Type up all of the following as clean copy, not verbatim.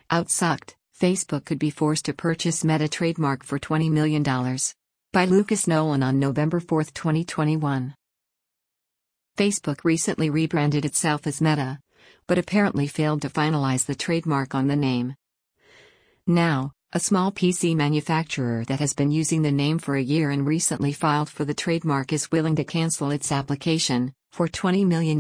Outsucked, Facebook could be forced to purchase Meta trademark for $20 million. By Lucas Nolan on November 4, 2021. Facebook recently rebranded itself as Meta, but apparently failed to finalize the trademark on the name. Now, a small PC manufacturer that has been using the name for a year and recently filed for the trademark is willing to cancel its application, for $20 million.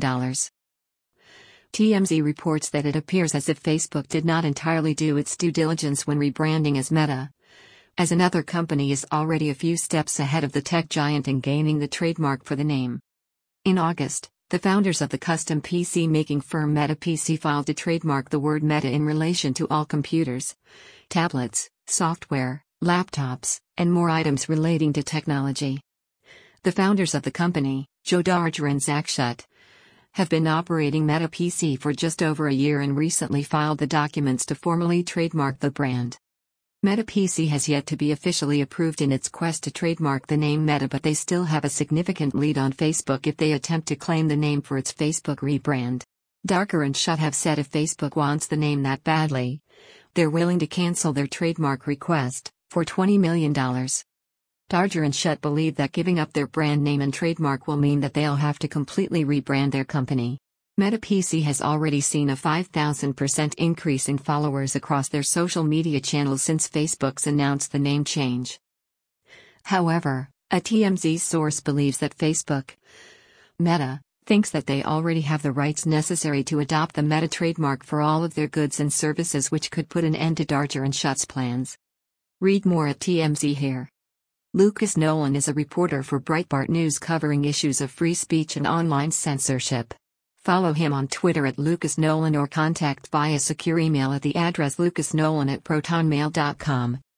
TMZ reports that it appears as if Facebook did not entirely do its due diligence when rebranding as Meta, as another company is already a few steps ahead of the tech giant in gaining the trademark for the name. In August, the founders of the custom PC making firm Meta PC filed to trademark the word Meta in relation to all computers, tablets, software, laptops, and more items relating to technology. The founders of the company, Joe Darger and Zach Schutt, have been operating Meta PC for just over a year and recently filed the documents to formally trademark the brand. Meta PC has yet to be officially approved in its quest to trademark the name Meta, but they still have a significant lead on Facebook if they attempt to claim the name for its Facebook rebrand. Darger and Schutt have said if Facebook wants the name that badly, they're willing to cancel their trademark request, for $20 million. Darger and Schutt believe that giving up their brand name and trademark will mean that they'll have to completely rebrand their company. Meta PC has already seen a 5,000% increase in followers across their social media channels since Facebook's announced the name change. However, a TMZ source believes that Facebook, Meta, thinks that they already have the rights necessary to adopt the Meta trademark for all of their goods and services, which could put an end to Darger and Schutt's plans. Read more at TMZ here. Lucas Nolan is a reporter for Breitbart News covering issues of free speech and online censorship. Follow him on Twitter at Lucas Nolan or contact via secure email at the address lucasnolan@protonmail.com.